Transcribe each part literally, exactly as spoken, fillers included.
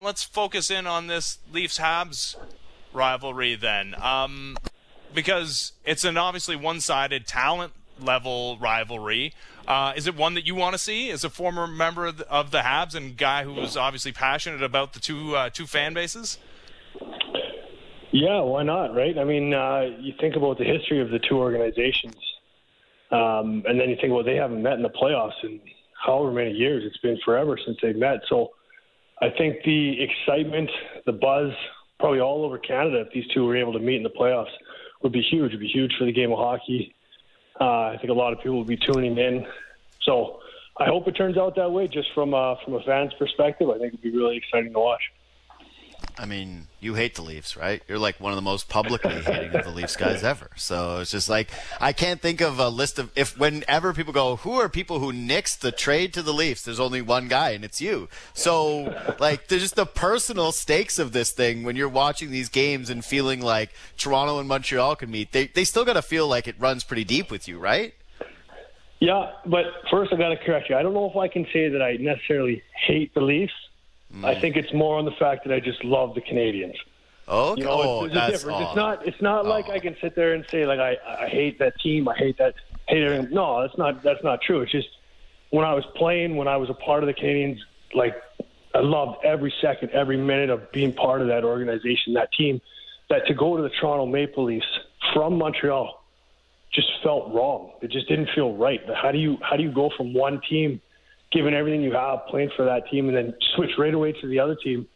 let's focus in on this Leafs-Habs rivalry then, um, because it's an obviously one-sided talent level rivalry. Uh, is it one that you want to see as a former member of the, of the Habs and guy who was obviously passionate about the two uh, two fan bases? Yeah, why not, right? I mean, uh, you think about the history of the two organizations, um, and then you think, well, they haven't met in the playoffs in however many years. It's been forever since they've met. So I think the excitement, the buzz, probably all over Canada, if these two were able to meet in the playoffs, would be huge. It would be huge for the game of hockey. Uh, I think a lot of people will be tuning in. So I hope it turns out that way just from, uh, from a fan's perspective. I think it would be really exciting to watch. I mean, you hate the Leafs, right? You're like one of the most publicly hating of the Leafs guys ever. So it's just like, I can't think of a list of, if whenever people go, who are people who nixed the trade to the Leafs? There's only one guy, and it's you. So, like, there's just the personal stakes of this thing when you're watching these games and feeling like Toronto and Montreal can meet. They, they still got to feel like it runs pretty deep with you, right? Yeah, but first I got to correct you. I don't know if I can say that I necessarily hate the Leafs. Mm. I think it's more on the fact that I just love the Canadians. Okay. You know, oh, it's, that's a difference. oh. It's not. It's not oh. like I can sit there and say like I, I hate that team. I hate that. Hate everything. No, that's not. That's not true. It's just when I was playing, when I was a part of the Canadians, like I loved every second, every minute of being part of that organization, that team. That to go to the Toronto Maple Leafs from Montreal just felt wrong. It just didn't feel right. But how do you how do you go from one team, given everything you have, playing for that team, and then switch right away to the other team?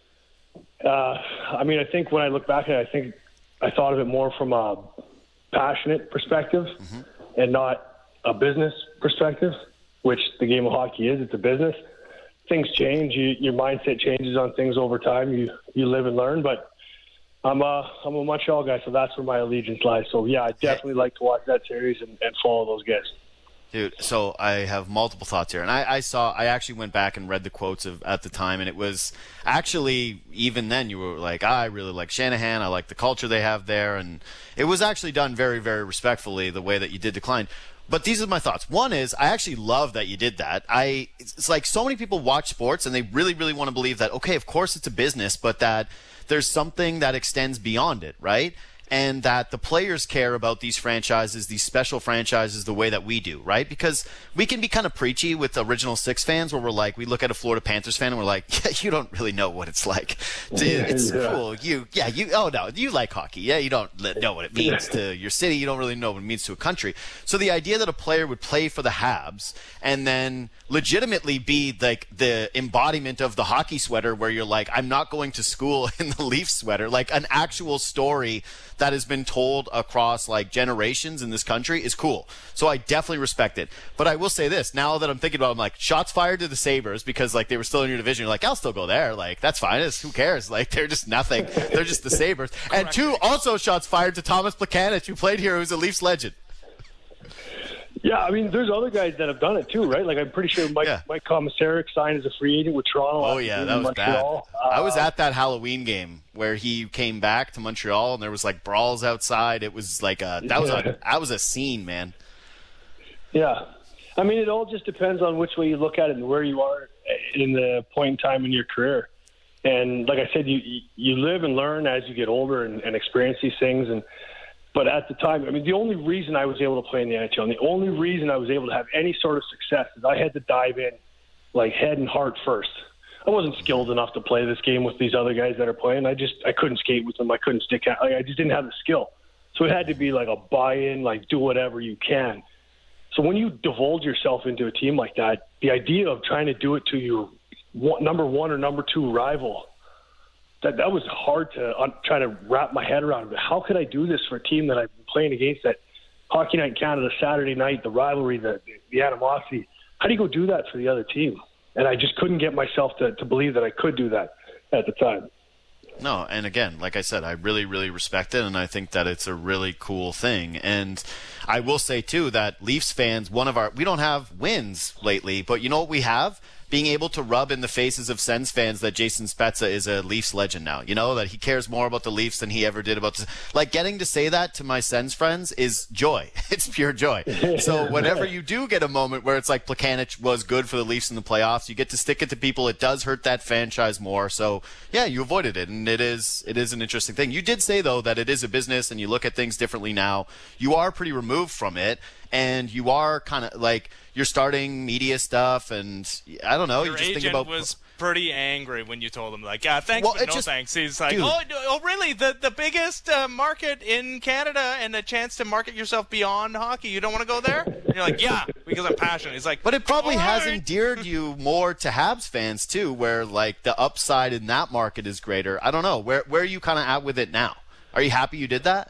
Uh, I mean, I think when I look back at it, I think I thought of it more from a passionate perspective mm-hmm. and not a business perspective, which the game of hockey is. It's a business. Things change. You, your mindset changes on things over time. You you live and learn. But I'm a, I'm a Montreal guy, so that's where my allegiance lies. So, yeah, I definitely like to watch that series and, and follow those guys. Dude, so I have multiple thoughts here, and I, I saw, I actually went back and read the quotes of at the time, and it was actually, even then, you were like, I really like Shanahan, I like the culture they have there, and it was actually done very, very respectfully, the way that you did decline. But these are my thoughts. One is, I actually love that you did that. I, it's like so many people watch sports, and they really, really want to believe that, okay, of course it's a business, but that there's something that extends beyond it, right? And that the players care about these franchises, these special franchises, the way that we do, right? Because we can be kind of preachy with Original Six fans where we're like, we look at a Florida Panthers fan and we're like, yeah, you don't really know what it's like. It's yeah. cool. You, yeah, you, oh no, you like hockey. Yeah, you don't know what it means to your city. You don't really know what it means to a country. So the idea that a player would play for the Habs and then legitimately be like the embodiment of the hockey sweater where you're like, I'm not going to school in the Leaf sweater, like an actual story that has been told across like generations in this country is cool. So I definitely respect it. But I will say this, now that I'm thinking about it, I'm like, shots fired to the Sabres because like they were still in your division. You're like, I'll still go there. Like, that's fine. It's, who cares? Like, they're just nothing. They're just the Sabres. And two, also shots fired to Thomas Plekanec, who played here, who's a Leafs legend. Yeah, I mean, there's other guys that have done it too, right? Like, I'm pretty sure Mike, yeah. Mike Komisarek signed as a free agent with Toronto. Oh, yeah, that was Montreal. bad. Uh, I was at that Halloween game where he came back to Montreal, and there was, like, brawls outside. It was like a that was a, that was a scene, man. Yeah. I mean, it all just depends on which way you look at it and where you are in the point in time in your career. And like I said, you you live and learn as you get older and, and experience these things. And But at the time, I mean, the only reason I was able to play in the N H L and the only reason I was able to have any sort of success is I had to dive in, like, head and heart first. I wasn't skilled enough to play this game with these other guys that are playing. I just I couldn't skate with them. I couldn't stick out. Like, I just didn't have the skill. So it had to be like a buy-in, like do whatever you can. So when you divulge yourself into a team like that, the idea of trying to do it to your one, number one or number two rival, that that was hard to uh, try to wrap my head around. But how could I do this for a team that I've been playing against, that Hockey Night in Canada, Saturday night, the rivalry, the, the animosity? How do you go do that for the other team? And I just couldn't get myself to, to believe that I could do that at the time. No, and again, like I said, I really, really respect it, and I think that it's a really cool thing. And I will say, too, that Leafs fans, one of our – we don't have wins lately, but you know what we have? being able to rub in the faces of Sens fans that Jason Spezza is a Leafs legend now. You know, that he cares more about the Leafs than he ever did about the, like getting to say that to my Sens friends is joy. It's pure joy. So whenever you do get a moment where it's like Plekanec was good for the Leafs in the playoffs, you get to stick it to people. It does hurt that franchise more. So yeah, you avoided it, and it is it is an interesting thing. You did say though that it is a business and you look at things differently now. You are pretty removed from it, and you are kind of like you're starting media stuff, and I don't know. Your you just agent think about was pretty angry when you told him, like, yeah, thanks, Well, but it no just- thanks. He's like, dude. oh, no- oh, really? The the biggest uh, market in Canada and a chance to market yourself beyond hockey. You don't want to go there? And you're like, yeah, because I'm passionate. He's like, But it probably all has right. endeared you more to Habs fans too, where like the upside in that market is greater. I don't know. Where where are you kind of at with it now? Are you happy you did that?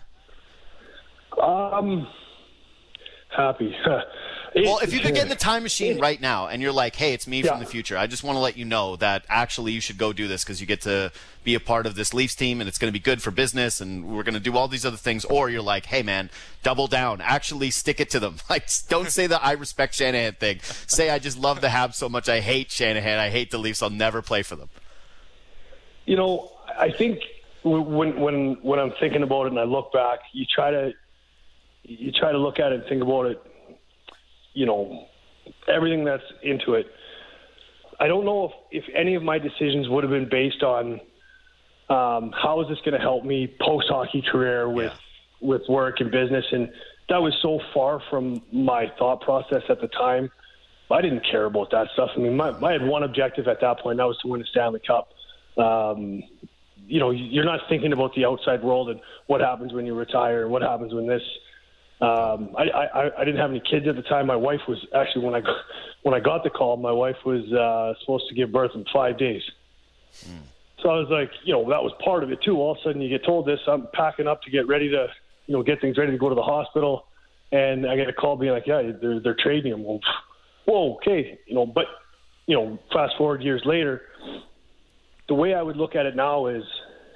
Um, happy. Well, if you could get in the time machine right now and you're like, hey, it's me from Yeah. the future, I just want to let you know that actually you should go do this because you get to be a part of this Leafs team and it's going to be good for business and we're going to do all these other things. Or you're like, hey, man, double down. Actually stick it to them. Like, don't say the I respect Shanahan thing. Say I just love the Habs so much I hate Shanahan. I hate the Leafs. I'll never play for them. You know, I think when when when I'm thinking about it and I look back, you try to you try to look at it and think about it. You know, everything that's into it. I don't know if, if any of my decisions would have been based on um, how is this going to help me post hockey career with Yeah. with work and business, and that was so far from my thought process at the time. I didn't care about that stuff. I mean, my, I had one objective at that point, and that was to win the Stanley Cup. Um, you know, you're not thinking about the outside world and what happens when you retire and what happens when this. Um, I, I, I didn't have any kids at the time. My wife was actually when I got, when I got the call, my wife was uh, supposed to give birth in five days. Mm. So I was like, you know, that was part of it too. All of a sudden, you get told this. I'm packing up to get ready to, you know, get things ready to go to the hospital, and I get a call being like, yeah, they're they're trading him. Well, whoa, okay, you know. But you know, fast forward years later, the way I would look at it now is,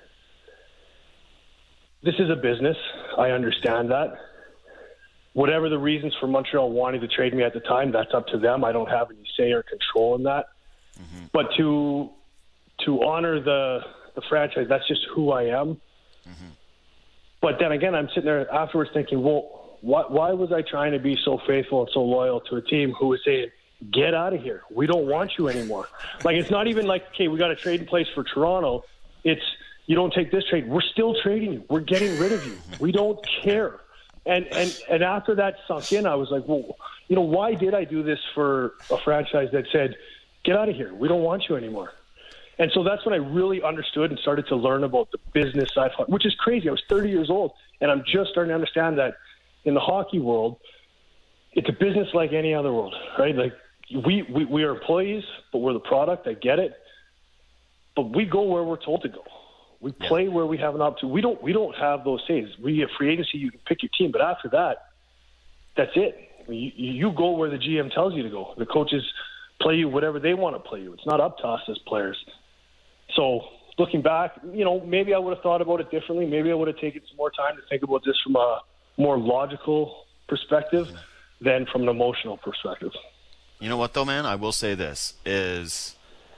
this is a business. I understand that. Whatever the reasons for Montreal wanting to trade me at the time, that's up to them. I don't have any say or control in that. Mm-hmm. But to to honor the the franchise, that's just who I am. Mm-hmm. But then again, I'm sitting there afterwards thinking, well, why, why was I trying to be so faithful and so loyal to a team who was saying, get out of here. We don't want you anymore. Like, it's not even like, okay, we got a trade in place for Toronto. It's, you don't take this trade. We're still trading you. We're getting rid of you. We don't care. And, and and after that sunk in, I was like, well, you know, why did I do this for a franchise that said, get out of here. We don't want you anymore. And so that's when I really understood and started to learn about the business side, which is crazy. I was thirty years old, and I'm just starting to understand that in the hockey world, it's a business like any other world, right? Like, we, we, we are employees, but we're the product. I get it. But we go where we're told to go. We play where we have an opportunity. We don't. We don't have those things. We have free agency. You can pick your team, but after that, that's it. You, you go where the G M tells you to go. The coaches play you whatever they want to play you. It's not up to us as players. So looking back, you know, maybe I would have thought about it differently. Maybe I would have taken some more time to think about this from a more logical perspective than from an emotional perspective. You know what, though, man? I will say this is.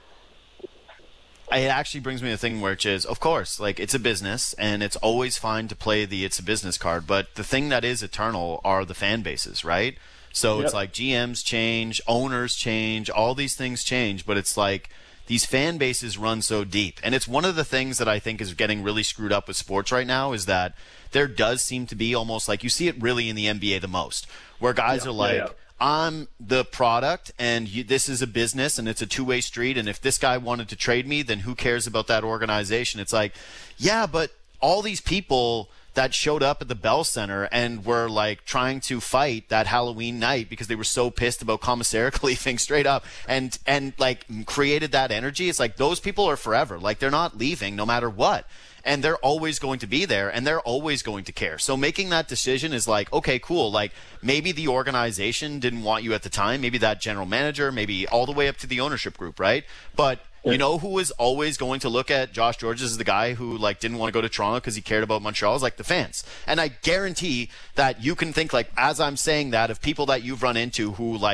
It actually brings me to the thing which is, of course, like, it's a business, and it's always fine to play the it's a business card, but the thing that is eternal are the fan bases, right? So yep. It's like G Ms change, owners change, all these things change, but it's like these fan bases run so deep. And it's one of the things that I think is getting really screwed up with sports right now is that there does seem to be almost like, you see it really in the N B A the most, where guys yeah, are like, yeah, yeah. I'm the product, and you, this is a business, and it's a two-way street, and if this guy wanted to trade me, then who cares about that organization? It's like, yeah, but all these people that showed up at the Bell Center and were, like, trying to fight that Halloween night because they were so pissed about Commissaric leaving straight up and, and, like, created that energy, it's like those people are forever. Like, they're not leaving no matter what. And they're always going to be there, and they're always going to care. So making that decision is like, okay, cool. Like, maybe the organization didn't want you at the time. Maybe that general manager, maybe all the way up to the ownership group, right? But you know who is always going to look at Josh Georges as the guy who, like, didn't want to go to Toronto because he cared about Montreal? Is like the fans. And I guarantee that you can think, like, as I'm saying that, of people that you've run into who, like,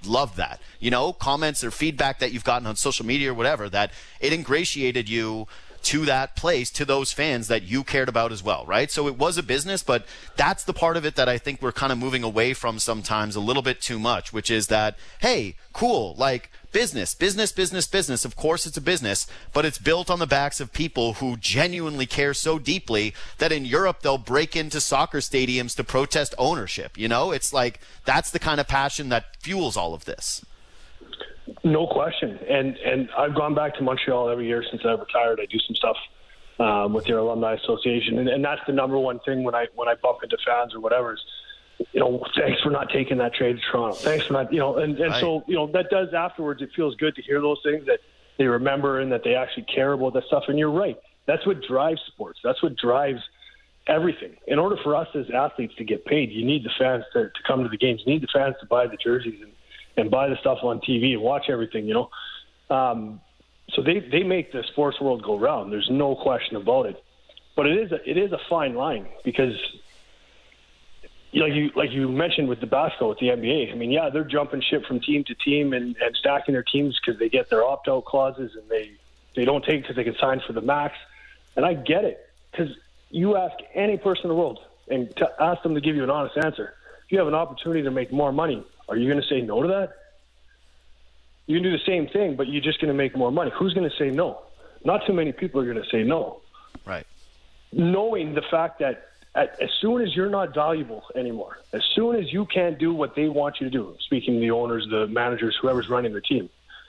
loved that. You know, comments or feedback that you've gotten on social media or whatever, that it ingratiated you to that place, to those fans that you cared about as well, right? So it was a business, but that's the part of it that I think we're kind of moving away from sometimes a little bit too much, which is that, hey, cool, like business, business, business, business. Of course it's a business, but it's built on the backs of people who genuinely care so deeply that in Europe they'll break into soccer stadiums to protest ownership. You know, it's like that's the kind of passion that fuels all of this. No question. And and I've gone back to Montreal every year since I retired. I do some stuff um, with their alumni association, and, and that's the number one thing when I when I bump into fans or whatever is, you know, thanks for not taking that trade to Toronto. Thanks for not, you know, and, and right. So, you know, that does afterwards, it feels good to hear those things, that they remember and that they actually care about that stuff. And you're right. That's what drives sports. That's what drives everything. In order for us as athletes to get paid, you need the fans to, to come to the games. You need the fans to buy the jerseys and, and buy the stuff on T V and watch everything, you know. Um, so they, they make the sports world go round. There's no question about it. But it is a, it is a fine line because, like you like you mentioned with the basketball, with the N B A, I mean, yeah, they're jumping ship from team to team and, and stacking their teams because they get their opt-out clauses and they, they don't take because they can sign for the max. And I get it, because you ask any person in the world and to ask them to give you an honest answer. If you have an opportunity to make more money, are you going to say no to that? You can do the same thing, but you're just going to make more money. Who's going to say no? Not too many people are going to say no. Right. Knowing the fact that at, as soon as you're not valuable anymore, as soon as you can't do what they want you to do, speaking to the owners, the managers, whoever's running the team,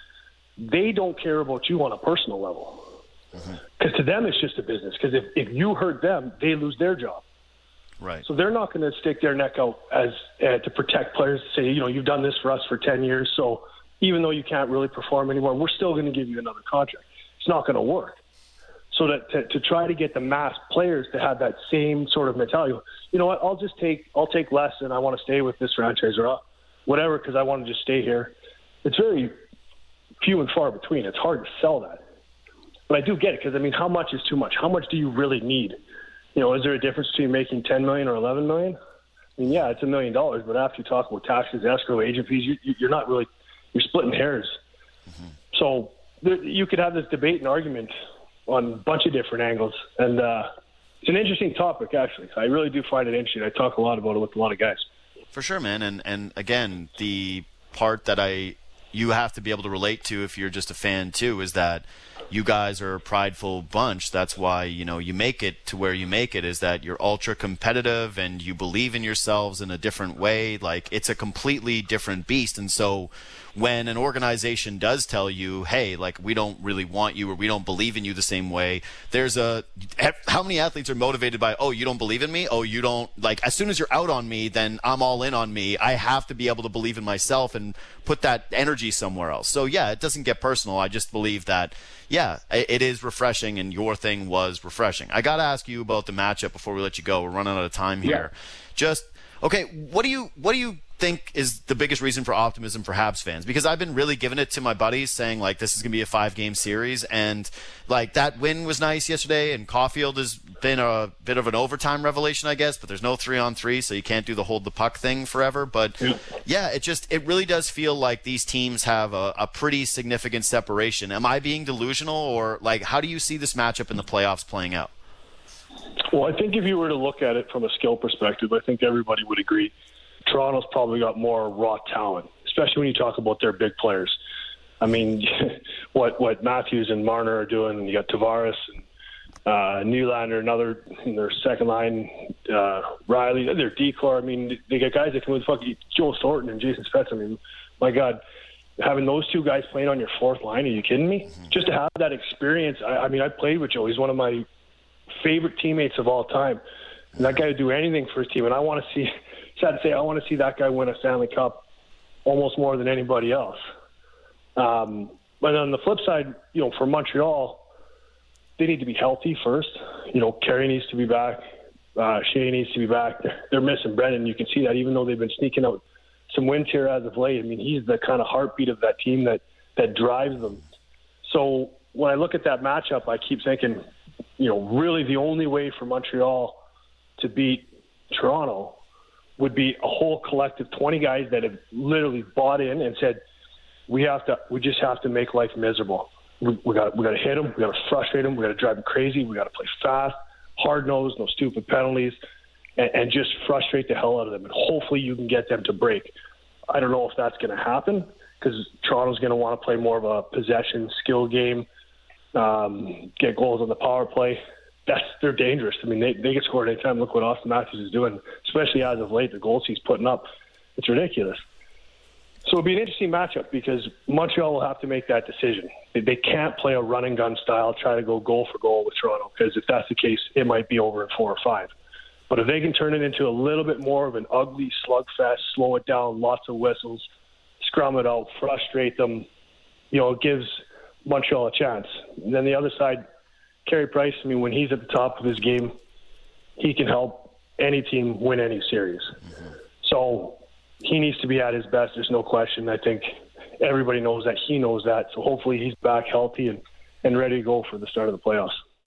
they don't care about you on a personal level. Because mm-hmm. to them, it's just a business. Because if, if you hurt them, they lose their job. Right. So they're not going to stick their neck out as uh, to protect players, to say, you know, you've done this for us for ten years, so even though you can't really perform anymore, we're still going to give you another contract. It's not going to work. So that to, to try to get the mass players to have that same sort of mentality, you know what, I'll just take I'll take less and I want to stay with this franchise or whatever because I want to just stay here. It's very few and far between. It's hard to sell that. But I do get it because, I mean, how much is too much? How much do you really need? You know, is there a difference between making ten million dollars or eleven million dollars? I mean, yeah, it's a million dollars, but after you talk about taxes, escrow, agent fees, you, you're not really – you're splitting hairs. Mm-hmm. So there, you could have this debate and argument on a bunch of different angles. And uh, it's an interesting topic, actually. I really do find it interesting. I talk a lot about it with a lot of guys. For sure, man. And, and again, the part that I you have to be able to relate to if you're just a fan too is that you guys are a prideful bunch. That's why, you know, you make it to where you make it, is that you're ultra competitive and you believe in yourselves in a different way. Like, it's a completely different beast. And so when an organization does tell you, hey, like, we don't really want you or we don't believe in you the same way, there's a – how many athletes are motivated by, oh, you don't believe in me? Oh, you don't – like, as soon as you're out on me, then I'm all in on me. I have to be able to believe in myself and put that energy somewhere else. So, yeah, it doesn't get personal. I just believe that, yeah, it is refreshing, and your thing was refreshing. I got to ask you about the matchup before we let you go. We're running out of time here. Yeah. Just – okay, what do you what do you – think is the biggest reason for optimism for Habs fans? Because I've been really giving it to my buddies, saying like this is going to be a five game series, and like that win was nice yesterday, and Caulfield has been a bit of an overtime revelation, I guess, but there's no three on three, so you can't do the hold the puck thing forever. But yeah, yeah it just it really does feel like these teams have a, a pretty significant separation. Am I being delusional, or like how do you see this matchup in the playoffs playing out? Well, I think if you were to look at it from a skill perspective, I think everybody would agree Toronto's probably got more raw talent, especially when you talk about their big players. I mean, what what Matthews and Marner are doing, and you got Tavares and uh, Nylander, another in their second line, uh, Riley, their decor. I mean, they got guys that can win fucking Joe Thornton and Jason Spezza. I mean, my God, having those two guys playing on your fourth line, are you kidding me? Mm-hmm. Just to have that experience. I, I mean, I played with Joe. He's one of my favorite teammates of all time. And that guy would do anything for his team, and I want to see – sad to say, I want to see that guy win a Stanley Cup almost more than anybody else. Um, but on the flip side, you know, for Montreal, they need to be healthy first. You know, Carey needs to be back. Uh, Shea needs to be back. They're, they're missing Brendan. You can see that even though they've been sneaking out some wins here as of late. I mean, he's the kind of heartbeat of that team that, that drives them. So when I look at that matchup, I keep thinking, you know, really the only way for Montreal to beat Toronto would be a whole collective twenty guys that have literally bought in and said, we have to, we just have to make life miserable. We, we got, we got to hit them. We got to frustrate them. We got to drive them crazy. We got to play fast, hard nosed, no stupid penalties, and, and just frustrate the hell out of them. And hopefully you can get them to break. I don't know if that's going to happen because Toronto's going to want to play more of a possession skill game, um, get goals on the power play. That's they're dangerous. I mean, they they can score at any time. Look what Austin Matthews is doing, especially as of late. The goals he's putting up, it's ridiculous. So it'll be an interesting matchup because Montreal will have to make that decision. They can't play a run and gun style, try to go goal for goal with Toronto, because if that's the case, it might be over in four or five. But if they can turn it into a little bit more of an ugly slugfest, slow it down, lots of whistles, scrum it out, frustrate them, you know, it gives Montreal a chance. And then the other side, Carey Price, I mean, when he's at the top of his game, he can help any team win any series. Mm-hmm. So he needs to be at his best. There's no question. I think everybody knows that. He knows that. So hopefully he's back healthy and, and ready to go for the start of the playoffs.